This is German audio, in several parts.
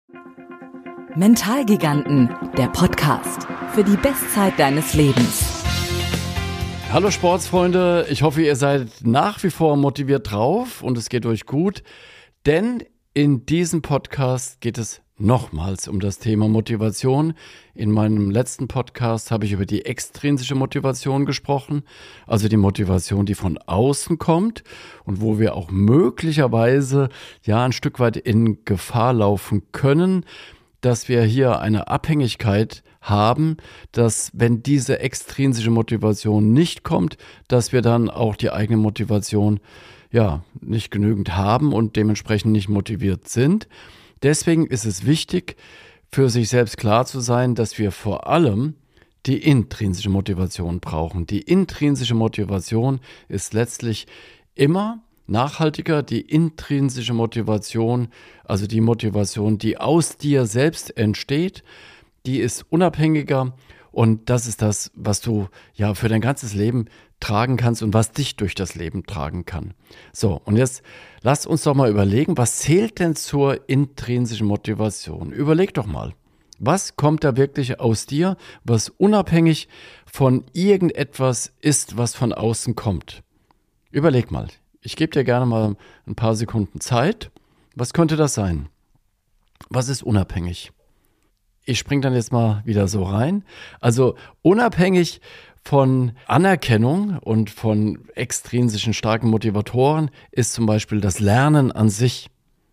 Mentalgiganten, der Podcast für die Bestzeit deines Lebens. Hallo Sportsfreunde, ich hoffe, ihr seid nach wie vor motiviert drauf und es geht euch gut, denn in diesem Podcast geht es nochmals um das Thema Motivation. In meinem letzten Podcast habe ich über die extrinsische Motivation gesprochen, also die Motivation, die von außen kommt und wo wir auch möglicherweise ein Stück weit in Gefahr laufen können, dass wir hier eine Abhängigkeit haben, dass wenn diese extrinsische Motivation nicht kommt, dass wir dann auch die eigene Motivation nicht genügend haben und dementsprechend nicht motiviert sind. Deswegen ist es wichtig, für sich selbst klar zu sein, dass wir vor allem die intrinsische Motivation brauchen. Die intrinsische Motivation ist letztlich immer nachhaltiger. Die intrinsische Motivation, also die Motivation, die aus dir selbst entsteht, die ist unabhängiger und das ist das, was du für dein ganzes Leben tragen kannst und was dich durch das Leben tragen kann. So, und jetzt lass uns doch mal überlegen, was zählt denn zur intrinsischen Motivation? Überleg doch mal, was kommt da wirklich aus dir, was unabhängig von irgendetwas ist, was von außen kommt? Überleg mal. Ich gebe dir gerne mal ein paar Sekunden Zeit. Was könnte das sein? Was ist unabhängig? Ich springe dann jetzt mal wieder so rein. Also unabhängig von Anerkennung und von extrinsischen starken Motivatoren ist zum Beispiel das Lernen an sich,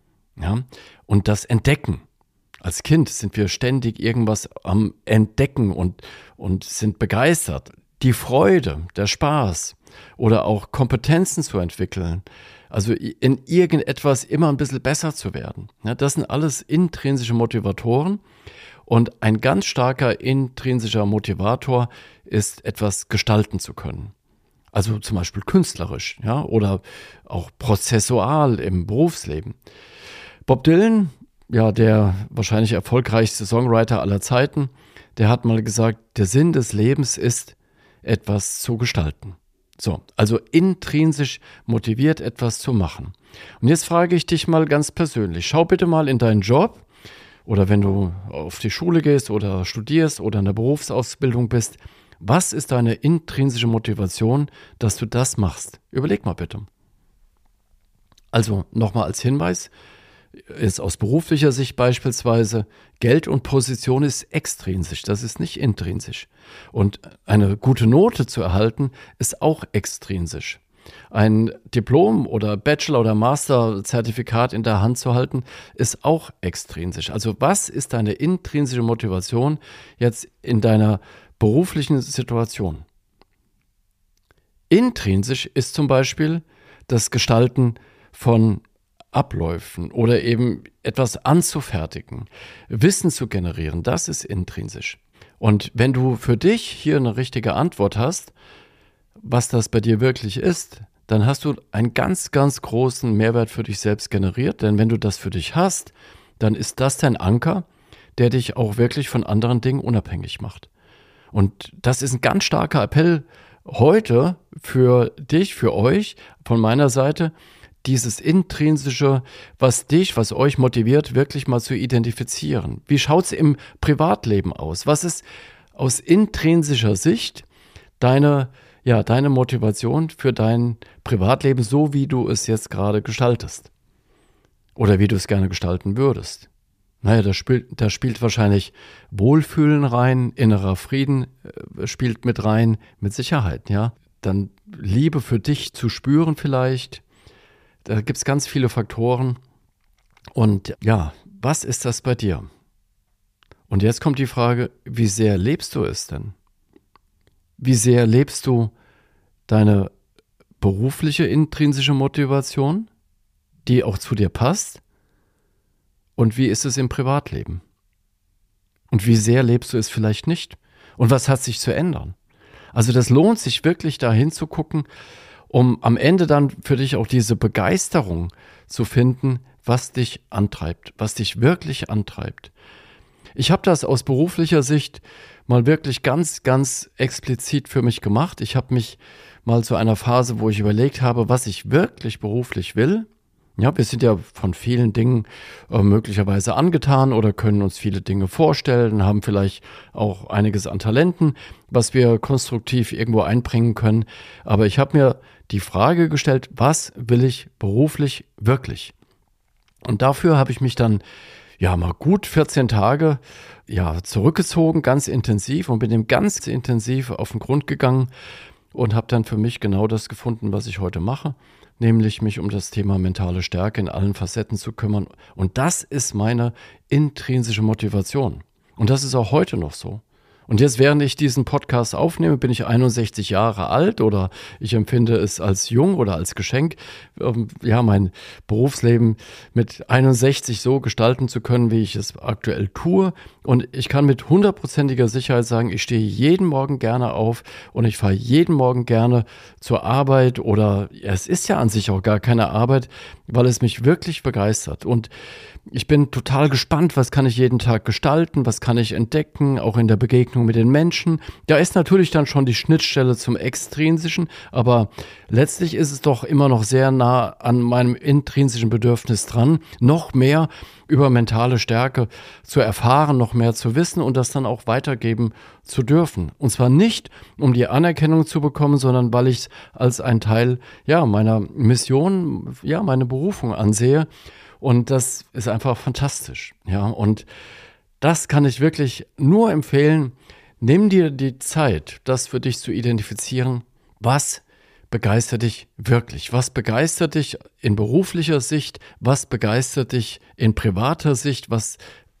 und das Entdecken. Als Kind sind wir ständig irgendwas am Entdecken und sind begeistert. Die Freude, der Spaß oder auch Kompetenzen zu entwickeln, also in irgendetwas immer ein bisschen besser zu werden. Das sind alles intrinsische Motivatoren und ein ganz starker intrinsischer Motivator ist, etwas gestalten zu können. Also zum Beispiel künstlerisch, oder auch prozessual im Berufsleben. Bob Dylan, der wahrscheinlich erfolgreichste Songwriter aller Zeiten, der hat mal gesagt, der Sinn des Lebens ist, etwas zu gestalten. So, also intrinsisch motiviert, etwas zu machen. Und jetzt frage ich dich mal ganz persönlich, schau bitte mal in deinen Job oder wenn du auf die Schule gehst oder studierst oder in der Berufsausbildung bist, was ist deine intrinsische Motivation, dass du das machst? Überleg mal bitte. Also nochmal als Hinweis, ist aus beruflicher Sicht beispielsweise, Geld und Position ist extrinsisch, das ist nicht intrinsisch. Und eine gute Note zu erhalten, ist auch extrinsisch. Ein Diplom oder Bachelor- oder Master-Zertifikat in der Hand zu halten, ist auch extrinsisch. Also was ist deine intrinsische Motivation jetzt in deiner beruflichen Situation? Intrinsisch ist zum Beispiel das Gestalten von Abläufen oder eben etwas anzufertigen, Wissen zu generieren, das ist intrinsisch. Und wenn du für dich hier eine richtige Antwort hast, was das bei dir wirklich ist, dann hast du einen ganz, ganz großen Mehrwert für dich selbst generiert. Denn wenn du das für dich hast, dann ist das dein Anker, der dich auch wirklich von anderen Dingen unabhängig macht. Und das ist ein ganz starker Appell heute für dich, für euch, von meiner Seite, dieses Intrinsische, was euch motiviert, wirklich mal zu identifizieren. Wie schaut es im Privatleben aus? Was ist aus intrinsischer Sicht deine Motivation für dein Privatleben, so wie du es jetzt gerade gestaltest? Oder wie du es gerne gestalten würdest? Da spielt wahrscheinlich Wohlfühlen rein, innerer Frieden spielt mit rein, mit Sicherheit, Dann Liebe für dich zu spüren vielleicht. Da gibt es ganz viele Faktoren. Und was ist das bei dir? Und jetzt kommt die Frage, wie sehr lebst du es denn? Wie sehr lebst du deine berufliche intrinsische Motivation, die auch zu dir passt? Und wie ist es im Privatleben? Und wie sehr lebst du es vielleicht nicht? Und was hat sich zu ändern? Also das lohnt sich wirklich da hinzugucken, um am Ende dann für dich auch diese Begeisterung zu finden, was dich antreibt, was dich wirklich antreibt. Ich habe das aus beruflicher Sicht mal wirklich ganz, ganz explizit für mich gemacht. Ich habe mich mal zu einer Phase, wo ich überlegt habe, was ich wirklich beruflich will. Ja, wir sind ja von vielen Dingen möglicherweise angetan oder können uns viele Dinge vorstellen, haben vielleicht auch einiges an Talenten, was wir konstruktiv irgendwo einbringen können. Aber ich habe mir die Frage gestellt, was will ich beruflich wirklich? Und dafür habe ich mich dann mal gut 14 Tage zurückgezogen, ganz intensiv, und bin dem ganz intensiv auf den Grund gegangen und habe dann für mich genau das gefunden, was ich heute mache, nämlich mich um das Thema mentale Stärke in allen Facetten zu kümmern. Und das ist meine intrinsische Motivation. Und das ist auch heute noch so. Und jetzt, während ich diesen Podcast aufnehme, bin ich 61 Jahre alt, oder ich empfinde es als jung oder als Geschenk, mein Berufsleben mit 61 so gestalten zu können, wie ich es aktuell tue. Und ich kann mit 100%iger Sicherheit sagen, ich stehe jeden Morgen gerne auf und ich fahre jeden Morgen gerne zur Arbeit, oder es ist ja an sich auch gar keine Arbeit, weil es mich wirklich begeistert. Und ich bin total gespannt, was kann ich jeden Tag gestalten, was kann ich entdecken, auch in der Begegnung mit den Menschen. Da ist natürlich dann schon die Schnittstelle zum Extrinsischen, aber letztlich ist es doch immer noch sehr nah an meinem intrinsischen Bedürfnis dran, noch mehr über mentale Stärke zu erfahren, noch mehr zu wissen und das dann auch weitergeben zu dürfen. Und zwar nicht, um die Anerkennung zu bekommen, sondern weil ich es als ein Teil meiner Mission, meine Berufung ansehe. Und das ist einfach fantastisch. Ja, und das kann ich wirklich nur empfehlen. Nimm dir die Zeit, das für dich zu identifizieren. Was begeistert dich wirklich? Was begeistert dich in beruflicher Sicht? Was begeistert dich in privater Sicht? Was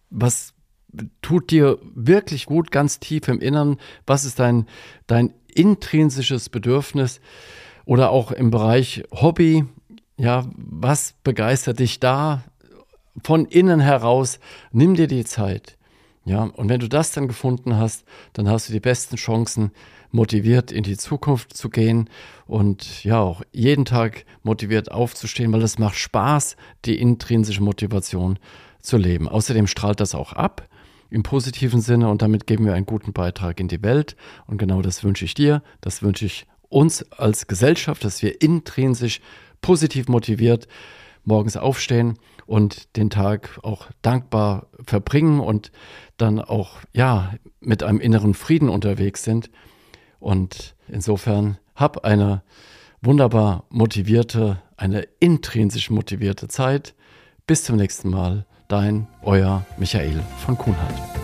tut dir wirklich gut, ganz tief im Innern? Was ist dein intrinsisches Bedürfnis? Oder auch im Bereich Hobby? Ja, was begeistert dich da von innen heraus? Nimm dir die Zeit. Ja, und wenn du das dann gefunden hast, dann hast du die besten Chancen, motiviert in die Zukunft zu gehen und auch jeden Tag motiviert aufzustehen, weil es macht Spaß, die intrinsische Motivation zu leben. Außerdem strahlt das auch ab im positiven Sinne, und damit geben wir einen guten Beitrag in die Welt. Und genau das wünsche ich dir, das wünsche ich uns als Gesellschaft, dass wir intrinsisch positiv motiviert morgens aufstehen und den Tag auch dankbar verbringen und dann auch mit einem inneren Frieden unterwegs sind. Und insofern hab eine wunderbar motivierte, eine intrinsisch motivierte Zeit. Bis zum nächsten Mal. Euer Michael von Kuhnhardt.